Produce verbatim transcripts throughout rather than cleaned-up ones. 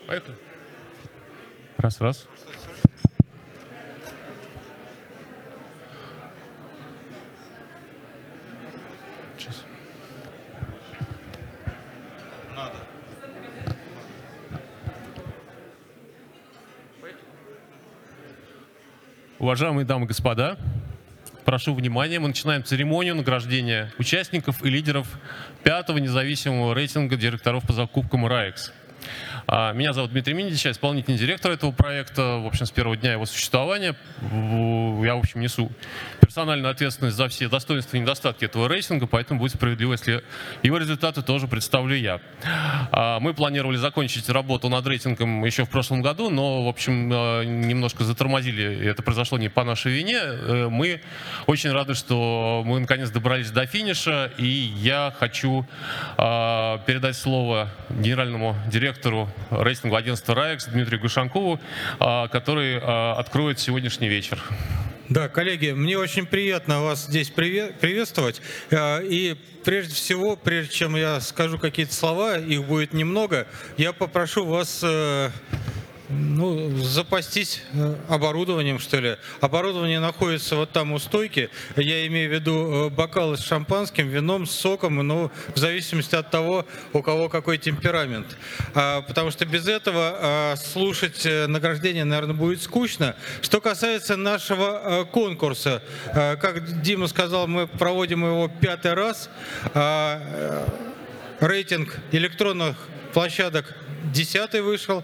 Поехали. Раз, раз. Сейчас. Надо. Уважаемые дамы и господа, прошу внимания, мы начинаем церемонию награждения участников и лидеров пятого независимого рейтинга директоров по закупкам РАЭКС. Меня зовут Дмитрий Миндич, я исполнительный директор этого проекта. В общем, с первого дня его существования я, в общем, несу персональную ответственность за все достоинства и недостатки этого рейтинга, поэтому будет справедливо, если его результаты тоже представлю я. Мы планировали закончить работу над рейтингом еще в прошлом году, но, в общем, немножко затормозили, и это произошло не по нашей вине. Мы очень рады, что мы наконец добрались до финиша, и я хочу передать слово генеральному директору рейтинга агентства РАЭКС Дмитрию Глушанкову, который откроет сегодняшний вечер. Да, коллеги, мне очень приятно вас здесь приветствовать. И прежде всего, прежде чем я скажу какие-то слова, их будет немного, я попрошу вас ну, запастись оборудованием, что ли. Оборудование находится вот там у стойки. Я имею в виду бокалы с шампанским, вином, с соком, но в зависимости от того, у кого какой темперамент. Потому что без этого слушать награждение, наверное, будет скучно. Что касается нашего конкурса, как Дима сказал, мы проводим его пятый раз. Рейтинг электронных площадок десятый вышел,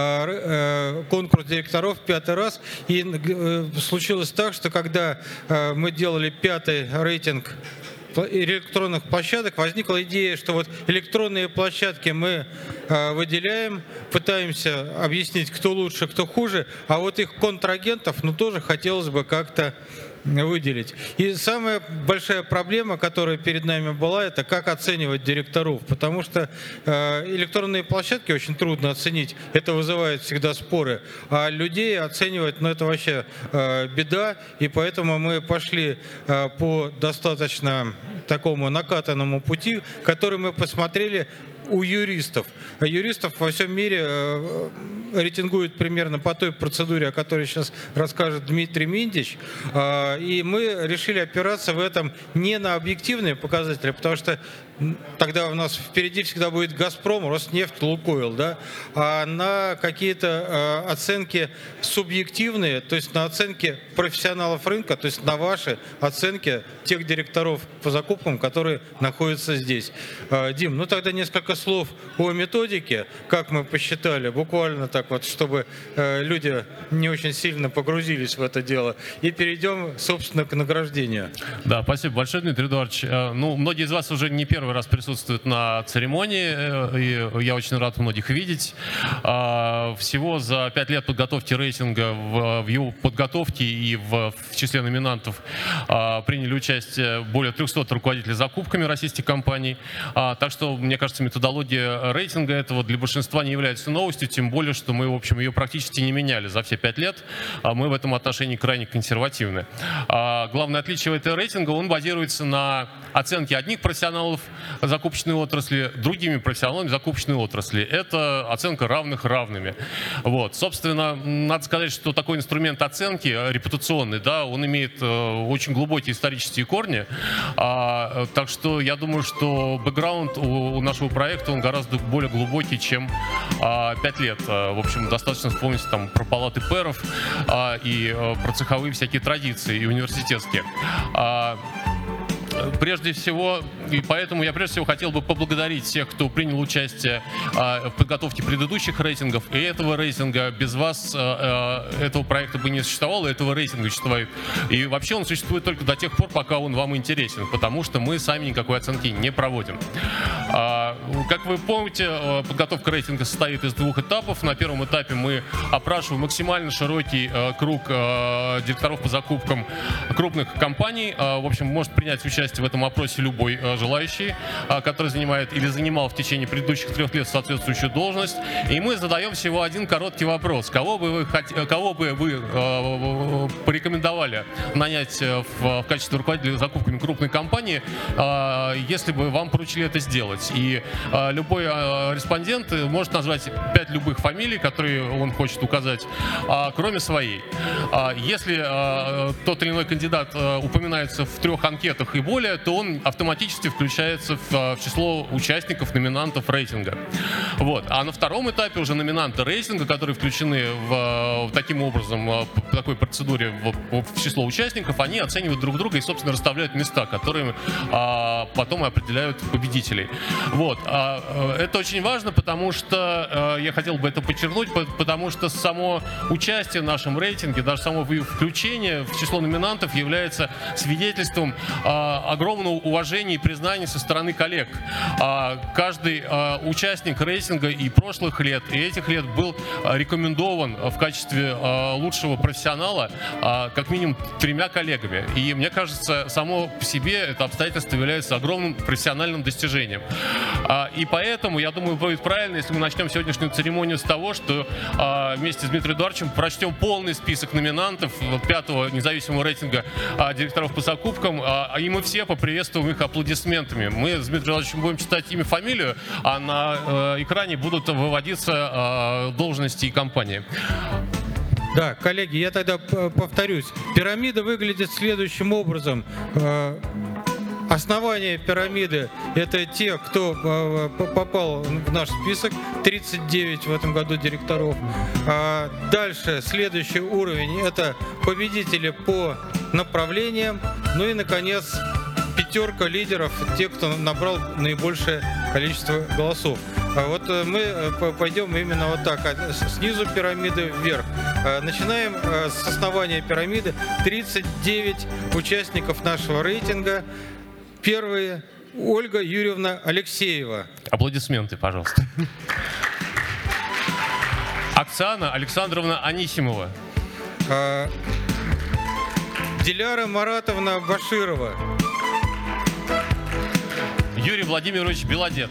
конкурс директоров пятый раз. И случилось так, что когда мы делали пятый рейтинг электронных площадок, возникла идея, что вот электронные площадки мы выделяем, пытаемся объяснить, кто лучше, кто хуже, а вот их контрагентов, ну, тоже хотелось бы как-то выделить. И самая большая проблема, которая перед нами была, это как оценивать директоров, потому что э, электронные площадки очень трудно оценить, это вызывает всегда споры, а людей оценивать, ну, это вообще э, беда, и поэтому мы пошли э, по достаточно такому накатанному пути, который мы посмотрели у юристов. Юристов во всем мире э, рейтингуют примерно по той процедуре, о которой сейчас расскажет Дмитрий Миндич. Э, и мы решили опираться в этом не на объективные показатели, потому что тогда у нас впереди всегда будет «Газпром», «Роснефть», «Лукойл», да, а на какие-то э, оценки субъективные, то есть на оценки профессионалов рынка, то есть на ваши оценки тех директоров по закупкам, которые находятся здесь. Э, Дим, ну тогда несколько слов о методике, как мы посчитали, буквально так вот, чтобы э, люди не очень сильно погрузились в это дело, и перейдем, собственно, к награждению. Да, спасибо большое, Дмитрий Эдуардович. Ну, многие из вас уже не первый раз присутствуют на церемонии, и я очень рад многих видеть. Всего за пять лет подготовки рейтинга, в его подготовке и в, в числе номинантов приняли участие более трёхсот руководителей закупками российских компаний. Так что, мне кажется, методология рейтинга этого для большинства не является новостью, тем более, что мы, в общем, ее практически не меняли за все пять лет. Мы в этом отношении крайне консервативны. Главное отличие этого рейтинга, он базируется на оценке одних профессионалов закупочной отрасли другими профессионалами закупочной отрасли. Это оценка равных равными. Вот. Собственно, надо сказать, что такой инструмент оценки репутационный, да, он имеет э, очень глубокие исторические корни. А, так что я думаю, что бэкграунд у, у нашего проекта, он гораздо более глубокий, чем а, пять лет. А, в общем, достаточно вспомнить там про палаты пэров а, и а, про цеховые всякие традиции и университетские. А, Прежде всего, и поэтому я прежде всего хотел бы поблагодарить всех, кто принял участие а, в подготовке предыдущих рейтингов и этого рейтинга. Без вас а, а, этого проекта бы не существовало, этого рейтинга существует. И вообще он существует только до тех пор, пока он вам интересен, потому что мы сами никакой оценки не проводим. А, как вы помните, подготовка рейтинга состоит из двух этапов. На первом этапе мы опрашиваем максимально широкий а, круг а, директоров по закупкам крупных компаний. А, в общем, может принять участие в этом опросе любой э, желающий, э, который занимает или занимал в течение предыдущих трех лет соответствующую должность. И мы задаем всего один короткий вопрос. Кого бы вы, хот... Кого бы вы э, порекомендовали нанять в, в качестве руководителя закупками крупной компании, э, если бы вам поручили это сделать? И э, любой э, респондент может назвать пять любых фамилий, которые он хочет указать, э, кроме своей. Э, если э, тот или иной кандидат э, упоминается в трех анкетах и более, то он автоматически включается в, в число участников, номинантов рейтинга. Вот. А на втором этапе уже номинанты рейтинга, которые включены в, в таким образом, по такой процедуре в, в число участников, они оценивают друг друга и, собственно, расставляют места, которые а, потом определяют победителей. Вот. А, это очень важно, потому что а, я хотел бы это подчеркнуть, потому что само участие в нашем рейтинге, даже само включение в число номинантов является свидетельством а, огромного уважения и признания со стороны коллег. А, каждый а, участник рейтинга и прошлых лет, и этих лет был рекомендован в качестве а, лучшего профессионала а, как минимум тремя коллегами. И мне кажется, само по себе это обстоятельство является огромным профессиональным достижением. А, и поэтому, я думаю, будет правильно, если мы начнем сегодняшнюю церемонию с того, что а, вместе с Дмитрием Эдуардовичем прочтем полный список номинантов пятого независимого рейтинга а, директоров по закупкам, а, и мы все поприветствуем их аплодисментами. Мы с Дмитрием Эдуардовичем будем читать имя, фамилию, а на э, экране будут выводиться э, должности и компании. Да, коллеги, я тогда повторюсь. Пирамида выглядит следующим образом. Основание пирамиды – это те, кто попал в наш список, тридцать девять в этом году директоров. Дальше следующий уровень – это победители по направлениям. Ну и, наконец, пятерка лидеров, те, кто набрал наибольшее количество голосов. Вот мы пойдем именно вот так, снизу пирамиды вверх. Начинаем с основания пирамиды. тридцать девять участников нашего рейтинга. Первые – Ольга Юрьевна Алексеева. Аплодисменты, пожалуйста. Оксана Александровна Анисимова. Диляра Маратовна Баширова. Юрий Владимирович Белодед.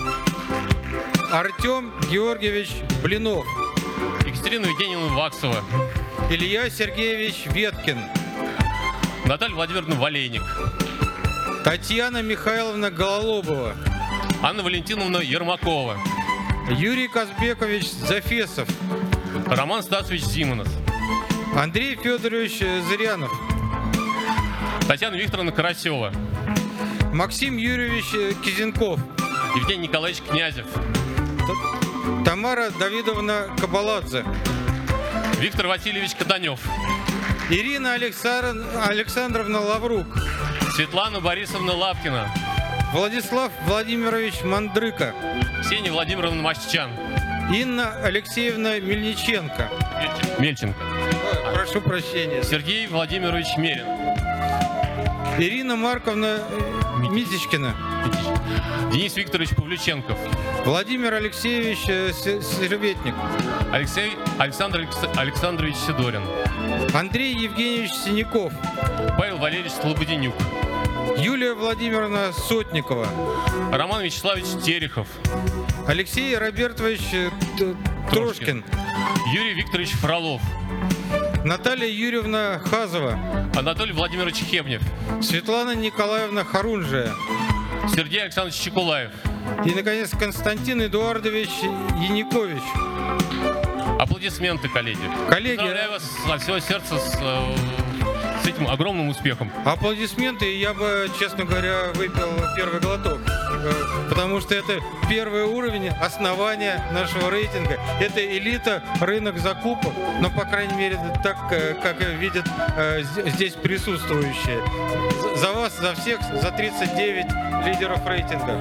Артем Георгиевич Блинов. Екатерина Евгеньевна Ваксова. Илья Сергеевич Веткин. Наталья Владимировна Валейник. Татьяна Михайловна Гололобова. Анна Валентиновна Ермакова. Юрий Казбекович Зафесов. Роман Стасович Зимонов. Андрей Федорович Зырянов. Татьяна Викторовна Карасева. Максим Юрьевич Кизенков. Евгений Николаевич Князев. Тамара Давидовна Кабаладзе. Виктор Васильевич Каданев. Ирина Александровна Лаврук. Светлана Борисовна Лапкина. Владислав Владимирович Мандрыка. Ксения Владимировна Мащан. Инна Алексеевна Мельниченко. Мельченко. Ой, прошу прощения. Сергей Владимирович Мерин. Ирина Марковна Митичкина. Денис Викторович Павлюченков. Владимир Алексеевич Серветник. Алексей Александр Александрович Сидорин. Андрей Евгеньевич Синяков. Павел Валерьевич Слободенюк. Юлия Владимировна Сотникова. Роман Вячеславович Терехов. Алексей Робертович Трошкин. Юрий Викторович Фролов. Наталья Юрьевна Хазова. Анатолий Владимирович Хебнев. Светлана Николаевна Харунжия. Сергей Александрович Чекулаев. И, наконец, Константин Эдуардович Яникович. Аплодисменты, коллеги. Коллеги, поздравляю вас от всего сердца с, с этим огромным успехом. Аплодисменты, и я бы, честно говоря, выпил первый глоток. Потому что это первый уровень основания нашего рейтинга. Это элита, рынок закупок, но, по крайней мере, так, как видят здесь присутствующие. За вас, за всех, за тридцать девять лидеров рейтинга.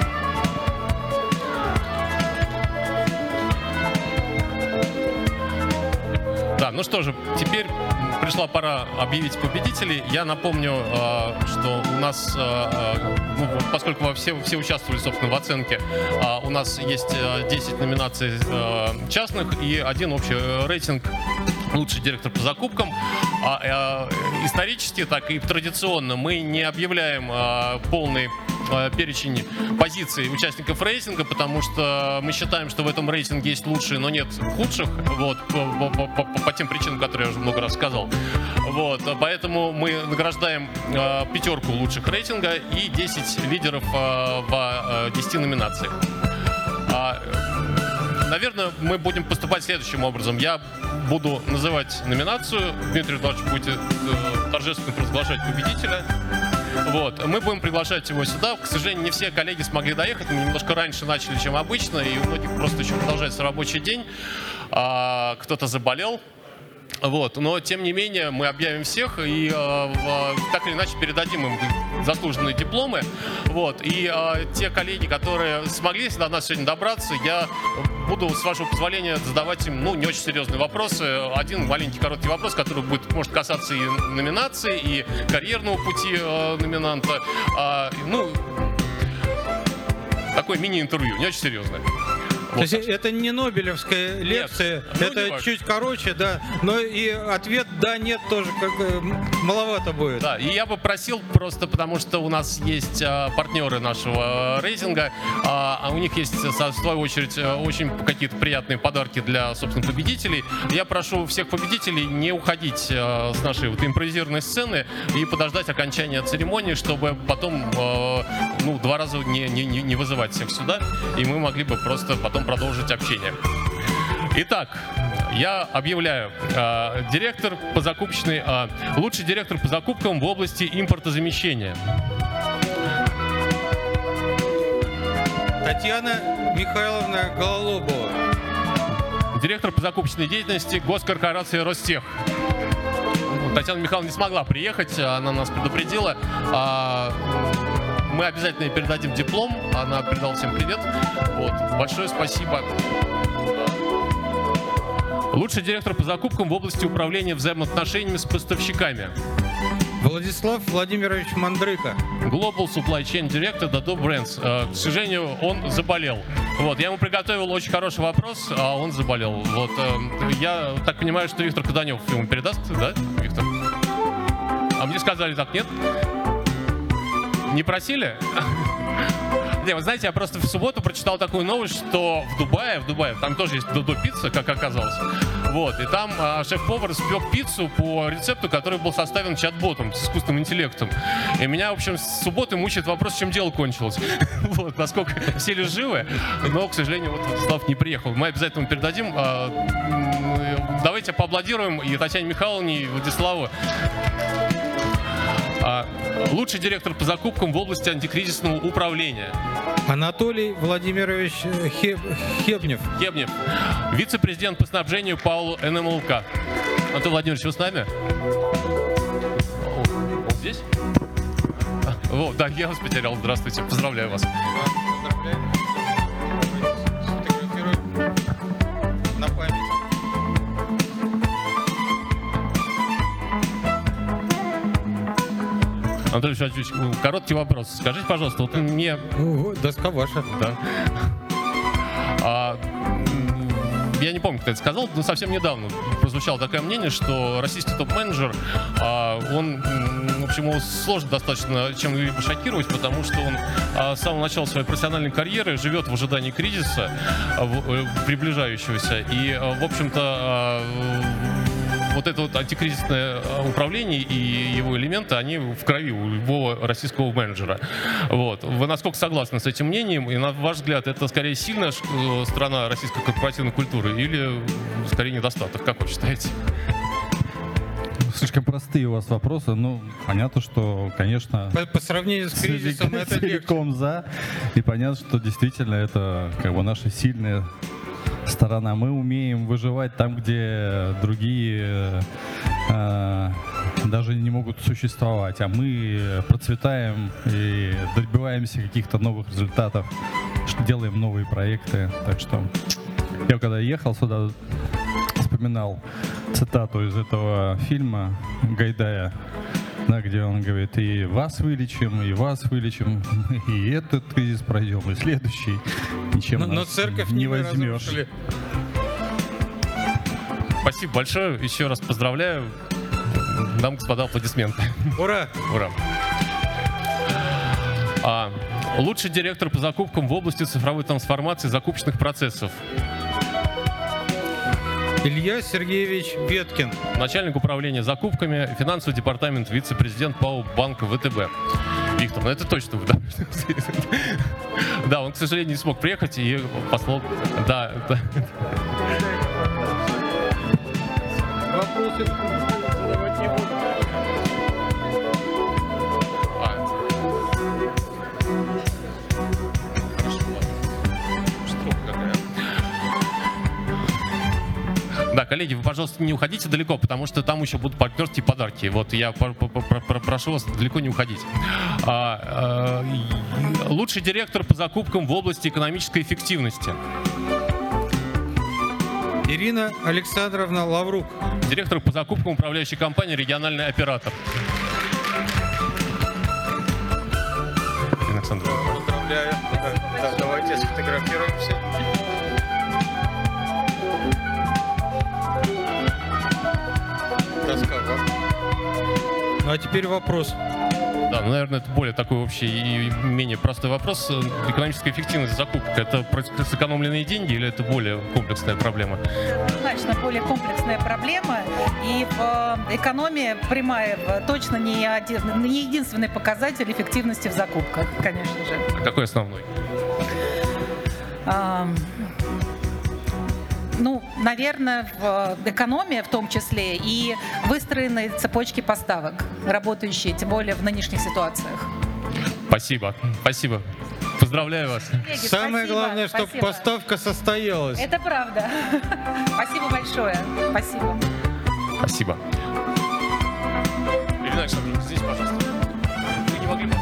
Да, ну что же, теперь пришла пора объявить победителей. Я напомню, что у нас, ну, поскольку все, все участвовали, собственно, в оценке, у нас есть десять номинаций частных и один общий рейтинг «Лучший директор по закупкам». Исторически, так и традиционно мы не объявляем полный перечень позиций участников рейтинга, потому что мы считаем, что в этом рейтинге есть лучшие, но нет худших, вот, по, по, по, по тем причинам, которые я уже много раз сказал. Вот, поэтому мы награждаем э, пятерку лучших рейтинга и десять лидеров э, в э, десяти номинациях. А, наверное, мы будем поступать следующим образом. Я буду называть номинацию, Дмитрий Эдуардович будет э, торжественно провозглашать победителя. Вот. Мы будем приглашать его сюда. К сожалению, не все коллеги смогли доехать. Мы немножко раньше начали, чем обычно, и у многих просто еще продолжается рабочий день. А, кто-то заболел. Вот. Но, тем не менее, мы объявим всех и э, в, так или иначе передадим им заслуженные дипломы. Вот. И э, те коллеги, которые смогли до нас сегодня добраться, я буду, с вашего позволения, задавать им ну, не очень серьезные вопросы. Один маленький короткий вопрос, который будет, может касаться и номинации, и карьерного пути э, номинанта. А, ну, такое мини-интервью, не очень серьезное. То Вот. есть это не Нобелевская лекция, ну, это не важно. чуть короче, да, но и ответ «да», «нет» тоже как бы маловато будет. Да, и я бы просил просто, потому что у нас есть а, партнеры нашего а, рейтинга, а, а у них есть, в свою очередь, а, очень какие-то приятные подарки для, собственно, победителей. Я прошу всех победителей не уходить а, с нашей вот импровизированной сцены и подождать окончания церемонии, чтобы потом а, ну, два раза не, не, не вызывать всех сюда, и мы могли бы просто потом продолжить общение. Итак, я объявляю, э, директор по закупочной, э, лучший директор по закупкам в области импортозамещения. Татьяна Михайловна Гололобова. Директор по закупочной деятельности госкорпорации Ростех. Татьяна Михайловна не смогла приехать, она нас предупредила. А, мы обязательно ей передадим диплом, она передала всем привет. Вот. Большое спасибо. Лучший директор по закупкам в области управления взаимоотношениями с поставщиками. Владислав Владимирович Мандрыка. Global Supply Chain Director Dado Brands. Э, К сожалению, он заболел. Вот, я ему приготовил очень хороший вопрос, а он заболел. Вот, э, я так понимаю, что Виктор Каданев ему передаст, да, Виктор? А мне сказали, так, нет? Не просили? Не, вы знаете, я просто в субботу прочитал такую новость, что в Дубае, в Дубае, там тоже есть Додо пицца, как оказалось. Вот, и там а, шеф-повар спек пиццу по рецепту, который был составлен чат-ботом с искусственным интеллектом. И меня, в общем, с субботы мучает вопрос, чем дело кончилось. Вот, насколько все ли живы, но, к сожалению, вот Владислав не приехал. Мы обязательно ему передадим. А, давайте поаплодируем и Татьяне Михайловне, и Владиславу. А, лучший директор по закупкам в области антикризисного управления. Анатолий Владимирович Хеб... Хебнев. Хебнев. Вице-президент по снабжению ПАО эн эм эл ка. Анатолий Владимирович, вы с нами? Он здесь? А, вот, да, я вас потерял. Здравствуйте. Поздравляю вас. На память. Анатолий Владимирович, короткий вопрос. Скажите, пожалуйста, вот мне... О, доска ваша. Да. А, я не помню, кто это сказал, но совсем недавно прозвучало такое мнение, что российский топ-менеджер, а, он, в общем, его сложно достаточно чем-либо шокировать, потому что он а, с самого начала своей профессиональной карьеры живет в ожидании кризиса, а, в, приближающегося, и, а, в общем-то, а, вот это вот антикризисное управление и его элементы, они в крови у любого российского менеджера. Вот. Вы насколько согласны с этим мнением? И на ваш взгляд, это скорее сильная сторона российской корпоративной культуры или скорее недостаток? Как вы считаете? Слишком простые у вас вопросы. Ну, понятно, что, конечно, По, по сравнению с кризисом это легче. целиком за. И понятно, что действительно это как бы наша сильная сторона. Мы умеем выживать там, где другие э, даже не могут существовать, а мы процветаем и добиваемся каких-то новых результатов, что делаем новые проекты. Так что я когда ехал сюда, вспоминал цитату из этого фильма Гайдая, да, где он говорит: и вас вылечим, и вас вылечим, и этот кризис пройдем, и следующий. Ничем Но, но нас церковь не не возьмешь. разрушили. Спасибо большое. Еще раз поздравляю. Дам, господа, аплодисменты. Ура! Ура. А, лучший директор по закупкам в области цифровой трансформации закупочных процессов. Илья Сергеевич Веткин. Начальник управления закупками, финансовый департамент, вице-президент ПАО «Банк ВТБ». Виктор, ну это точно вы. Да. Да, он, к сожалению, не смог приехать и послал... Да, да. Вопросы задавать не буду. Да, коллеги, вы, пожалуйста, не уходите далеко, потому что там еще будут партнерские подарки. Вот я прошу вас далеко не уходить. А, а, лучший директор по закупкам в области экономической эффективности. Ирина Александровна Лаврук. Директор по закупкам управляющей компании «Региональный оператор». Ирина Александровна. Поздравляю. Да, давайте сфотографируемся. Ну а теперь вопрос. Да, ну, наверное, это более такой общий и менее простой вопрос. Экономическая эффективность закупок – это сэкономленные деньги или это более комплексная проблема? Однозначно более комплексная проблема. И в экономии прямая точно не, один, не единственный показатель эффективности в закупках, конечно же. А какой основной? А, ну, наверное, в экономии в том числе и выстроенные цепочки поставок, работающие, тем более в нынешних ситуациях. Спасибо, спасибо. Поздравляю вас. Коллеги, самое спасибо, главное, чтобы спасибо. поставка состоялась. Это правда. Спасибо большое. Спасибо. Спасибо. Ирина Александровна, здесь, пожалуйста. Вы не могли бы...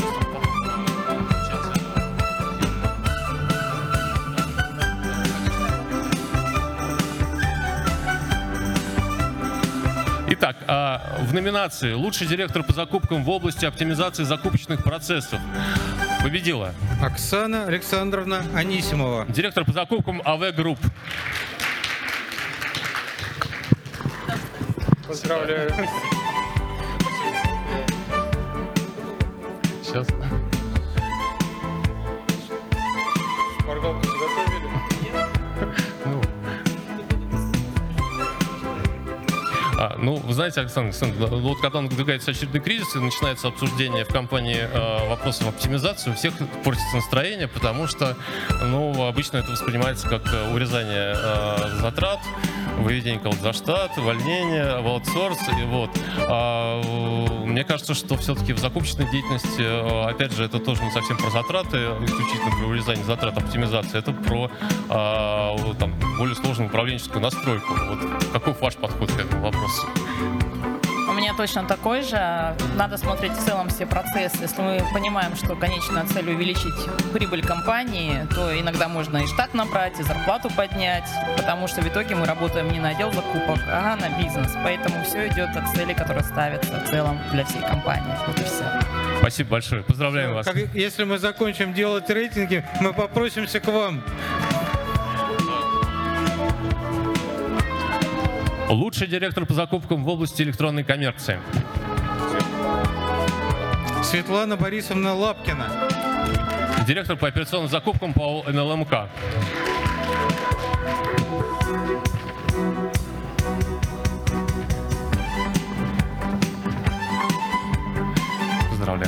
Итак, в номинации «Лучший директор по закупкам в области оптимизации закупочных процессов» победила Оксана Александровна Анисимова. Директор по закупкам АВ Групп. Поздравляю. Сейчас. Шпаргалку заготовили? Ну. А, ну, вы знаете, Александр Александрович, вот когда надвигается очередной кризис и начинается обсуждение в компании э, вопросов оптимизации, у всех портится настроение, потому что, ну, обычно это воспринимается как урезание э, затрат, выведение кого-то за штат, увольнение, в аутсорс. И вот. А, мне кажется, что все-таки в закупочной деятельности, опять же, это тоже не совсем про затраты, исключительно про урезание затрат, оптимизации. Это про а, там, более сложную управленческую настройку. Вот. Каков ваш подход к этому вопросу? У меня точно такой же. Надо смотреть в целом все процессы. Если мы понимаем, что конечная цель увеличить прибыль компании, то иногда можно и штат набрать, и зарплату поднять, потому что в итоге мы работаем не на отдел закупок, а на бизнес. Поэтому все идет от цели, которая ставится в целом для всей компании. Вот и все. Спасибо большое. Поздравляем вас. Как, если мы закончим делать рейтинги, мы попросимся к вам. Лучший директор по закупкам в области электронной коммерции. Светлана Борисовна Лапкина. Директор по операционным закупкам ПАО эн эл эм ка. Поздравляю.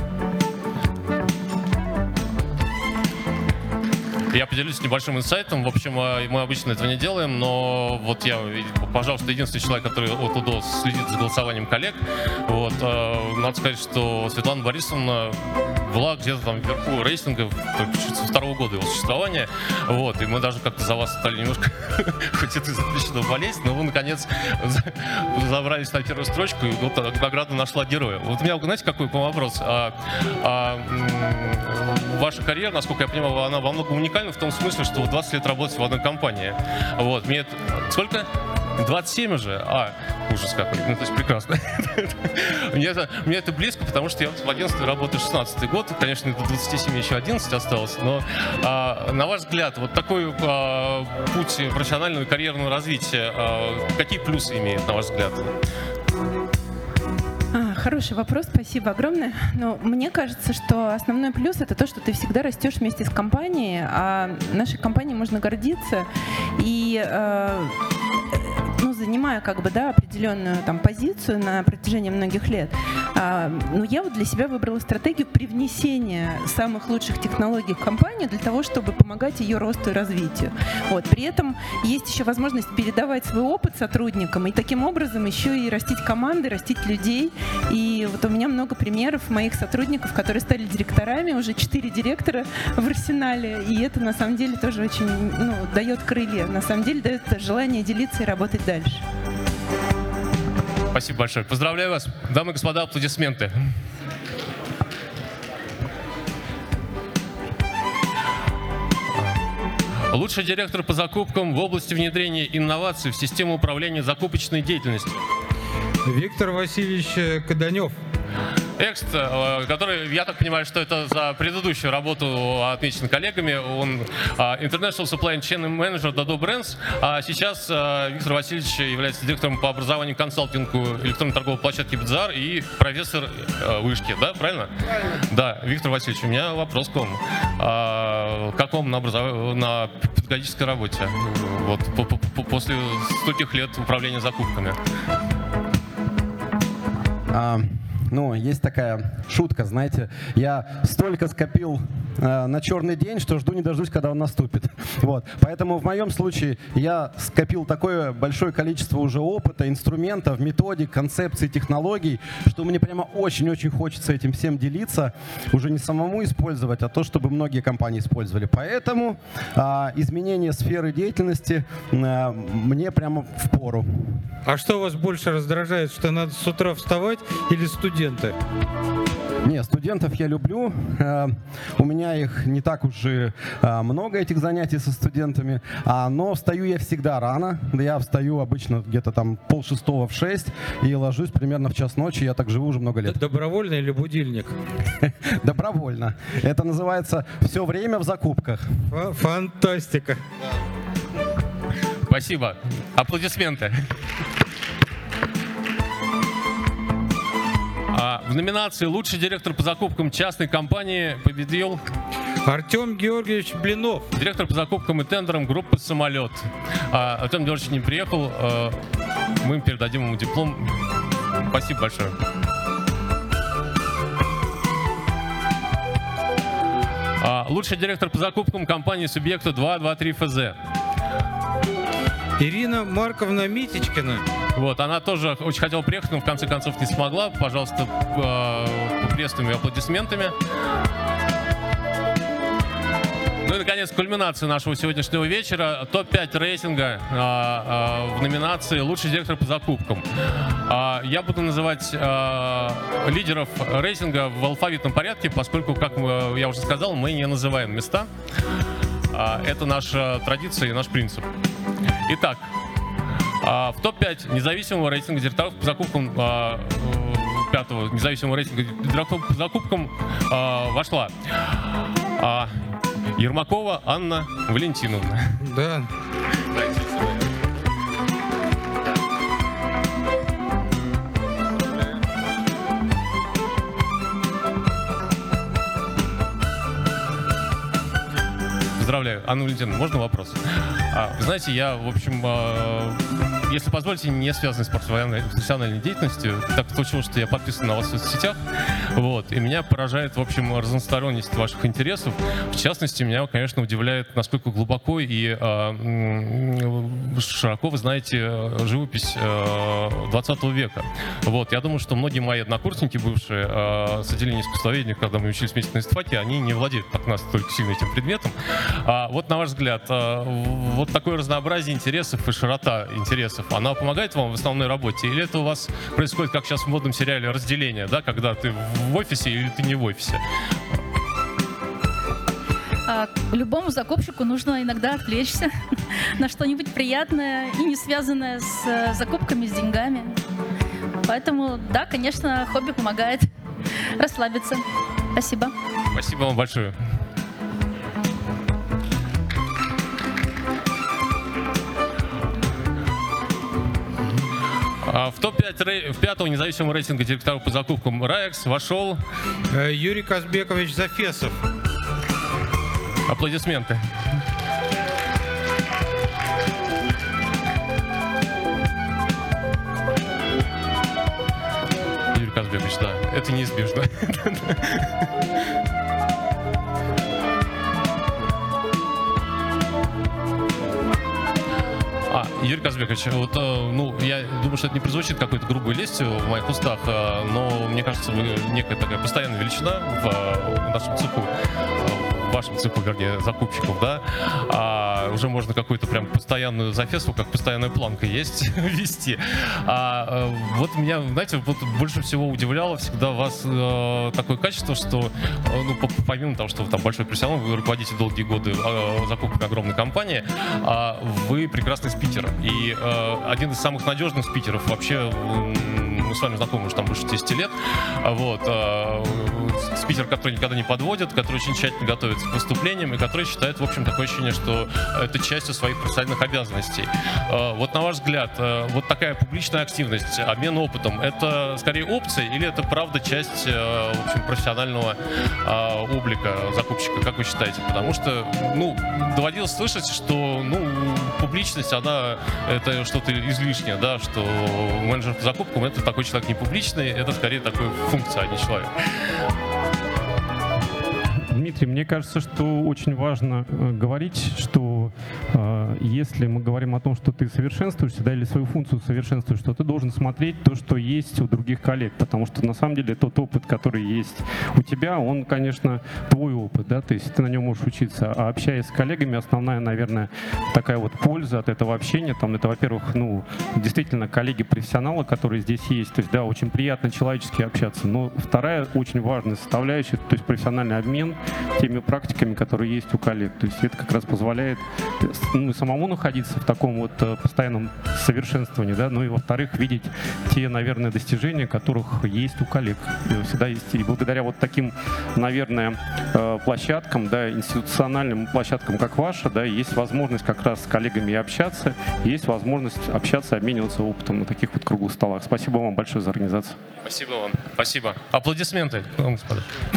Я поделюсь небольшим инсайтом. В общем, мы обычно этого не делаем, но вот я, пожалуйста, единственный человек, который от УДО следит за голосованием коллег. Вот, надо сказать, что Светлана Борисовна была где-то там вверху рейтинга со второго года его существования. Вот, и мы даже как-то за вас стали немножко, хоть это запрещено, болеть, но вы, наконец, забрались на первую строчку, и вот награда нашла героя. Вот у меня, знаете, какой к вам вопрос? А, а, ваша карьера, насколько я понимаю, она во многом уникальна в том смысле, что вы двадцать лет работаете в одной компании. Вот, мне это... Сколько? двадцать семь уже? А, ужас какой. Ну, то есть прекрасно. мне, это, мне это близко, потому что я в одиннадцатом работаю шестнадцатый год. Конечно, до двадцати семи еще одиннадцать осталось. Но, а, на ваш взгляд, вот такой а, путь профессионального и карьерного развития, а, какие плюсы имеет, на ваш взгляд? А, хороший вопрос, спасибо огромное. Но мне кажется, что основной плюс — это то, что ты всегда растешь вместе с компанией, а нашей компанией можно гордиться. И э, ну, занимаю как бы, да, определенную там позицию на протяжении многих лет. А, но я вот для себя выбрала стратегию привнесения самых лучших технологий в компанию для того, чтобы помогать ее росту и развитию. Вот. При этом есть еще возможность передавать свой опыт сотрудникам и таким образом еще и растить команды, растить людей. И вот у меня много примеров моих сотрудников, которые стали директорами, уже четыре директора в арсенале, и это на самом деле тоже очень, ну, дает крылья, на самом деле дает желание делиться и работать дальше. Спасибо большое. Поздравляю вас. Дамы и господа, аплодисменты. Лучший директор по закупкам в области внедрения инноваций в систему управления закупочной деятельностью. Виктор Васильевич Каданев. Экст, который, я так понимаю, что это за предыдущую работу отмечен коллегами. Он International Supply Chain Manager Dodo Brands, а сейчас Виктор Васильевич является директором по образованию и консалтингу электронной торговой площадки Бедзар и профессор вышки, да, правильно? Правильно. Да, Виктор Васильевич, у меня вопрос к вам. А, как вам на, образов... на педагогической работе вот, по -по после стольких лет управления закупками? А, ну, есть такая шутка, знаете, я столько скопил э, на черный день, что жду не дождусь, когда он наступит. Вот. Поэтому в моем случае я скопил такое большое количество уже опыта, инструментов, методик, концепций, технологий, что мне прямо очень-очень хочется этим всем делиться, уже не самому использовать, а то, чтобы многие компании использовали. Поэтому э, изменение сферы деятельности э, мне прямо впору. А что вас больше раздражает, что надо с утра вставать или студенты? Не, студентов я люблю. У меня их не так уж и много, этих занятий со студентами. Но встаю я всегда рано. Я встаю обычно где-то там полшестого в шесть и ложусь примерно в час ночи. Я так живу уже много лет. Добровольно или будильник? Добровольно. Это называется «все время в закупках». Фантастика. Спасибо. Аплодисменты. В номинации «Лучший директор по закупкам частной компании» победил Артем Георгиевич Блинов. Директор по закупкам и тендерам группы «Самолет». А, Артем Георгиевич не приехал. А, мы передадим ему диплом. Спасибо большое. А, лучший директор по закупкам компании «Субъекта два два три эф зэ». Ирина Марковна Митичкина. Вот, она тоже очень хотела приехать, но в конце концов не смогла. Пожалуйста, приветствуем ее аплодисментами. Ну и, наконец, кульминация нашего сегодняшнего вечера. топ пять рейтинга а, а, в номинации «Лучший директор по закупкам». А, я буду называть а, лидеров рейтинга в алфавитном порядке, поскольку, как я уже сказал, мы не называем места. А, это наша традиция и наш принцип. Итак, в топ пять независимого рейтинга директоров по закупкам, пятого независимого рейтинга директоров по закупкам вошла Ермакова Анна Валентиновна. Да. Поздравляю. Анна Валентиновна, можно вопрос? А, вы знаете, я, в общем, э, если позволите, не связанный с профессиональной деятельностью. Так случилось, что я подписан на вас в соцсетях. Вот, и меня поражает, в общем, разносторонность ваших интересов. В частности, меня, конечно, удивляет, насколько глубоко и э, широко вы знаете живопись э, двадцатого века. Вот, я думаю, что многие мои однокурсники, бывшие э, с отделения искусствоведения, когда мы учились вместе на истфаке, они не владеют так настолько сильно этим предметом. А вот, на ваш взгляд, а, вот такое разнообразие интересов и широта интересов, она помогает вам в основной работе? Или это у вас происходит, как сейчас в модном сериале, разделение, да, когда ты в офисе или ты не в офисе? А, любому закупщику нужно иногда отвлечься на что-нибудь приятное и не связанное с закупками, с деньгами. Поэтому, да, конечно, хобби помогает расслабиться. Спасибо. Спасибо вам большое. В топ пять в пятого независимого рейтинга директоров по закупкам РАЭКС вошел Юрий Казбекович Зафесов. Аплодисменты. это неизбежно. А, Юрий Казбекович, вот, э, ну, я думаю, что это не прозвучит какой-то грубой лестью в моих устах, э, но мне кажется, вы некая такая постоянная величина в, э, в нашем цеху, э, в вашем цеху, вернее, закупщиков, да, а уже можно какую-то прям постоянную зафесу, как постоянная планка есть, вести. А э, вот меня, знаете, вот больше всего удивляло всегда вас э, такое качество, что, э, ну, помимо того, что вы там большой профессионал, вы руководите долгие годы э, закупкой огромной компании, а вы прекрасный спикер. И э, один из самых надежных спикеров вообще, э, мы с вами знакомы уже там больше десяти лет, вот, э, спикер, который никогда не подводит, который очень тщательно готовится к выступлениям и который считает, в общем, такое ощущение, что это частью своих профессиональных обязанностей. Э, вот на ваш взгляд, э, вот такая публичная активность, обмен опытом, это скорее опция или это правда часть, э, в общем, профессионального э, облика закупщика, как вы считаете? Потому что, ну, доводилось слышать, что, ну, публичность, она это что-то излишнее, да, что менеджер по закупкам это такой человек не публичный, это скорее такая функция, а не человек. Дмитрий, мне кажется, что очень важно э, говорить, что э, если мы говорим о том, что ты совершенствуешься, да, или свою функцию совершенствуешь, то ты должен смотреть то, что есть у других коллег, потому что на самом деле тот опыт, который есть у тебя, он, конечно, твой опыт, да, то есть ты на нем можешь учиться, а общаясь с коллегами, основная, наверное, такая вот польза от этого общения, там, это, во-первых, ну, действительно, коллеги-профессионалы, которые здесь есть, то есть, да, очень приятно человечески общаться, но вторая очень важная составляющая, то есть профессиональный обмен теми практиками, которые есть у коллег. То есть это как раз позволяет, ну, самому находиться в таком вот постоянном совершенствовании, да, ну и во-вторых, видеть те, наверное, достижения, которых есть у коллег. И всегда есть. И благодаря вот таким, наверное, площадкам, да, институциональным площадкам, как ваша, да, есть возможность как раз с коллегами общаться, есть возможность общаться, обмениваться опытом на таких вот круглых столах. Спасибо вам большое за организацию. Спасибо вам. Спасибо. Аплодисменты, господа.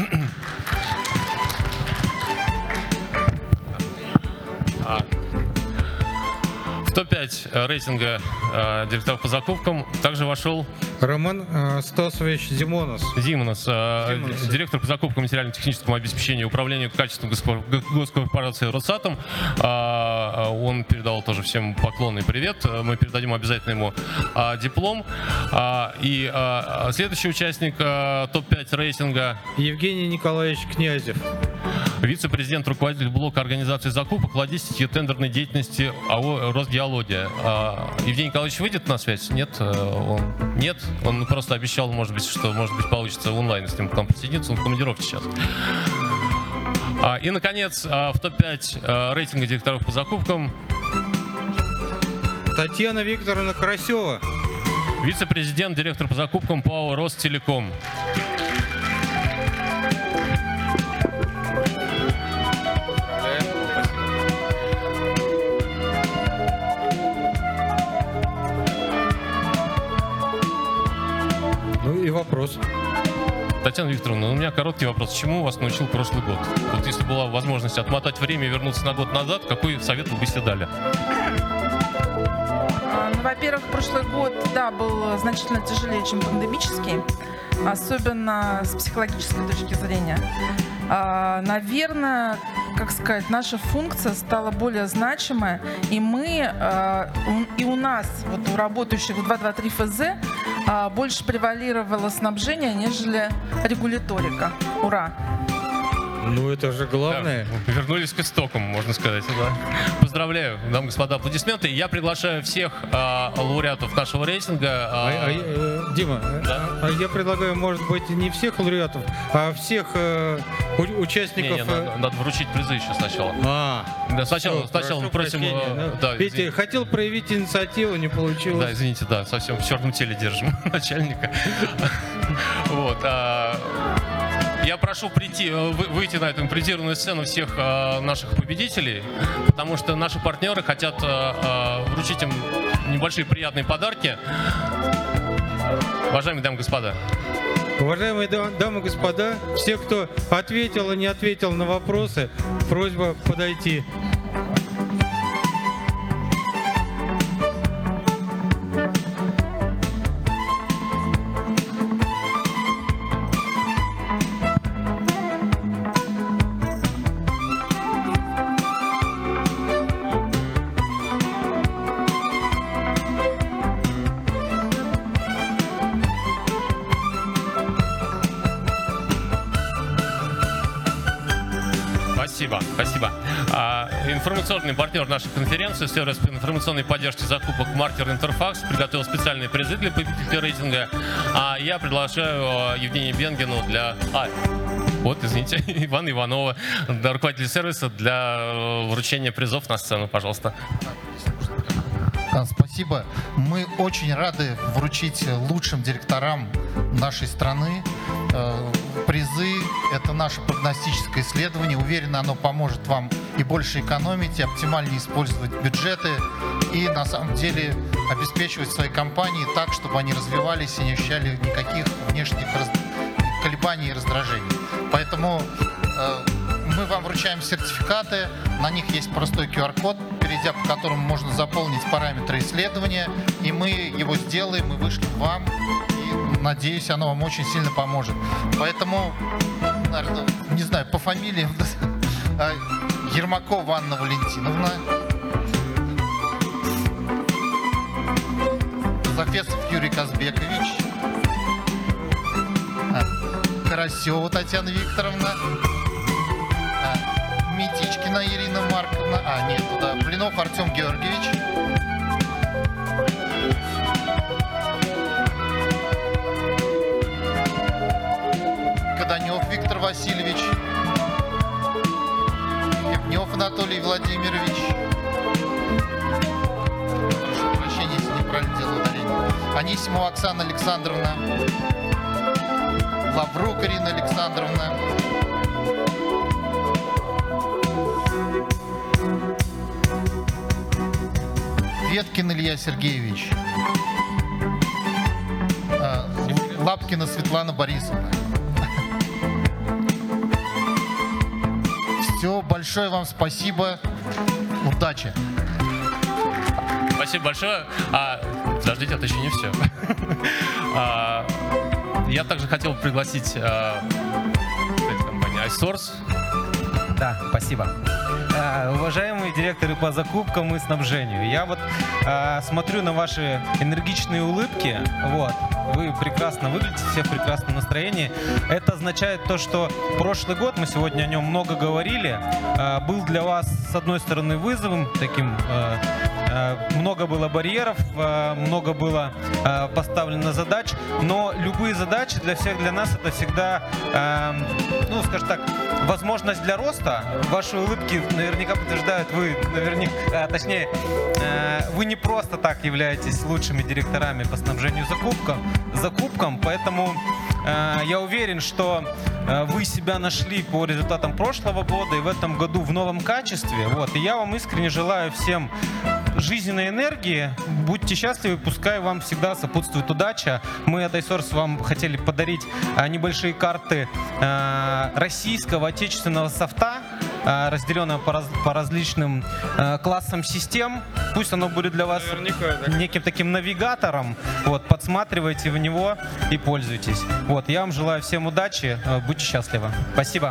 В топ пять рейтинга э, директоров по закупкам также вошел Роман э, Стасович Зимонос. Зимонос, э, Зимонос. директор по закупкам, материально-техническому обеспечению, управлению качеством госкорпорации «Росатом». Э, он передал тоже всем поклон и привет. Мы передадим обязательно ему э, диплом. Э, и э, следующий участник э, топ пять рейтинга Евгений Николаевич Князев. вице-президент, руководитель блока организации закупок, логистики и тендерной деятельности АО «Росгеология». А, Евгений Николаевич выйдет на связь? Нет? Он, нет? Он просто обещал, может быть, что, может быть, получится онлайн с ним к нам присоединиться. Он в командировке сейчас. А, и, наконец, а, в топ пять а, рейтинга директоров по закупкам Татьяна Викторовна Карасева. вице-президент, директор по закупкам ПАО «Ростелеком». Ну и вопрос. Татьяна Викторовна, у меня короткий вопрос. Чему вас научил прошлый год? Вот если была возможность отмотать время и вернуться на год назад, какой совет вы бы себе дали? Ну, во-первых, прошлый год, да, был значительно тяжелее, чем пандемический, особенно с психологической точки зрения. А, наверное, как сказать, наша функция стала более значимой, и мы, а, и у нас, вот у работающих в два два три эф зэ, а, больше превалировало снабжение, нежели регуляторика. Ура! Ну это же главное. Да, вернулись к истокам, можно сказать. Да. Поздравляю, дамы и господа, аплодисменты. Я приглашаю всех а, лауреатов нашего рейтинга. А, А, а, э, Дима, Да. а я предлагаю, может быть, не всех лауреатов, а всех э, у- участников. не, не, э, надо, надо вручить призы еще сначала. А, Да, сначала, всё, сначала мы прошу просим... прощения. э, Ну, да, видите, извините. хотел проявить инициативу, не получилось. Да, извините, да, совсем в черном теле держим начальника. Вот. а, Я прошу прийти, э, вы- выйти на эту импровизированную сцену всех э, наших победителей, потому что наши партнеры хотят э, э, вручить им небольшие приятные подарки. Уважаемые дамы и господа, Уважаемые да- дамы и господа, все, кто ответил и не ответил на вопросы, просьба подойти. информационный партнер нашей конференции, сервис информационной поддержки закупок Marketer Interfax приготовил специальные призы для победителей рейтинга. А я приглашаю Евгения Бенгину для... А, вот, извините, Ивана Иванова, руководитель сервиса, для вручения призов на сцену, пожалуйста. Спасибо. Мы очень рады вручить лучшим директорам нашей страны призы. Это наше прогностическое исследование. Уверен, оно поможет вам и больше экономить, и оптимальнее использовать бюджеты, и на самом деле обеспечивать свои компании так, чтобы они развивались и не ощущали никаких внешних раз... колебаний и раздражений. Поэтому э, мы вам вручаем сертификаты, на них есть простой ку ар код, перейдя по которому можно заполнить параметры исследования, и мы его сделаем и вышлем вам, и, надеюсь, оно вам очень сильно поможет. Поэтому, наверное, не знаю, по фамилиям, Ермакова Анна Валентиновна, Зафесов Юрий Казбекович, Карасева Татьяна Викторовна, Митичкина Ирина Марковна, а нет, туда, Блинов Артем Георгиевич, Каданев Виктор Васильевич, Евнев Анатолий Владимирович, прошу прощения, если неправильно делаю ударение, Анисимова Оксана Александровна, Лаврук Ирина Александровна, Веткин Илья Сергеевич, Лапкина Светлана Борисовна. Все, большое вам спасибо, удачи. Спасибо большое. А, подождите, это еще не все. а, я также хотел пригласить а, компанию iSource. Да, спасибо. А, уважаемые директоры по закупкам и снабжению, я вот а, смотрю на ваши энергичные улыбки, вот, вы прекрасно выглядите, все в прекрасном настроении. Это означает то, что прошлый год, мы сегодня о нем много говорили, а, был для вас, с одной стороны, вызовом, таким, а, а, много было барьеров, а, много было а, поставлено задач, но любые задачи для всех, для нас, это всегда, а, ну, скажем так, возможность для роста. Ваши улыбки наверняка подтверждают, вы наверняка, точнее, вы не просто так являетесь лучшими директорами по снабжению закупкам, закупкам, поэтому я уверен, что вы себя нашли по результатам прошлого года и в этом году в новом качестве. Вот, и я вам искренне желаю всем жизненной энергии. Будьте счастливы, пускай вам всегда сопутствует удача. Мы от iSource вам хотели подарить небольшие карты российского отечественного софта, разделенного по, раз, по различным классам систем. Пусть оно будет для вас неким таким навигатором. Вот, подсматривайте в него и пользуйтесь. Вот, я вам желаю всем удачи. Будьте счастливы. Спасибо.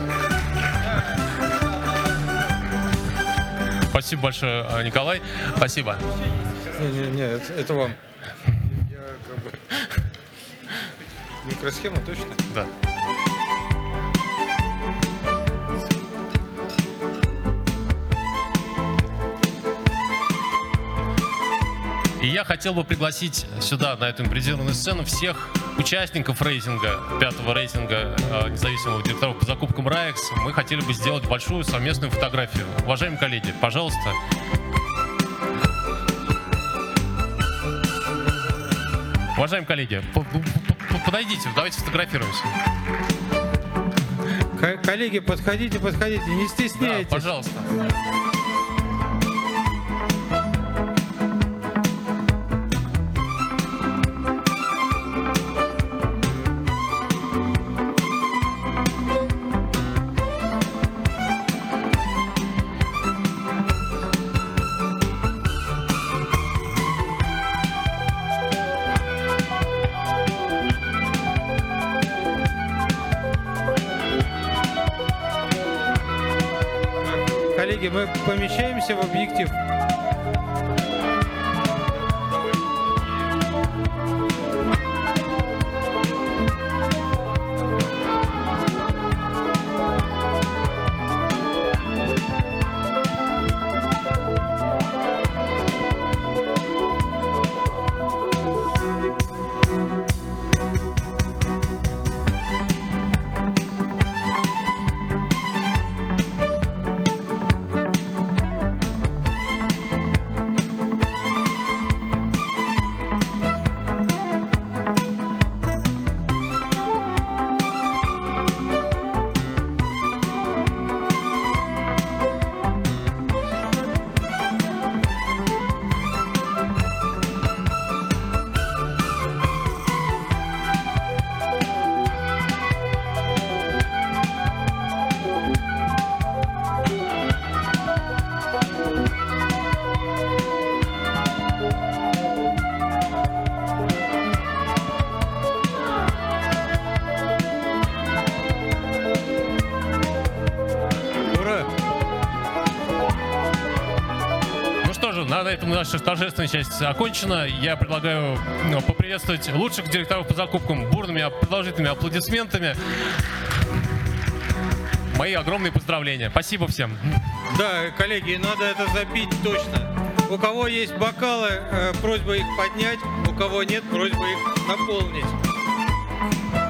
Спасибо большое, Николай. Спасибо. Не-не-не, это, это вам. Я как бы... Микросхема точно? Да. И я хотел бы пригласить сюда, на эту импровизированную сцену, всех участников рейтинга, пятого рейтинга э, независимых директоров по закупкам РАЭКС. Мы хотели бы сделать большую совместную фотографию. Уважаемые коллеги, пожалуйста. Уважаемые коллеги, подойдите, давайте сфотографируемся. Коллеги, подходите, подходите, не стесняйтесь. Да, пожалуйста. Коллеги, мы помещаемся в объектив. что, на этом наша торжественная часть окончена. Я предлагаю ну, поприветствовать лучших директоров по закупкам бурными, продолжительными аплодисментами. Мои огромные поздравления. Спасибо всем. Да, коллеги, надо это забить точно. У кого есть бокалы, э, просьба их поднять, у кого нет, просьба их наполнить.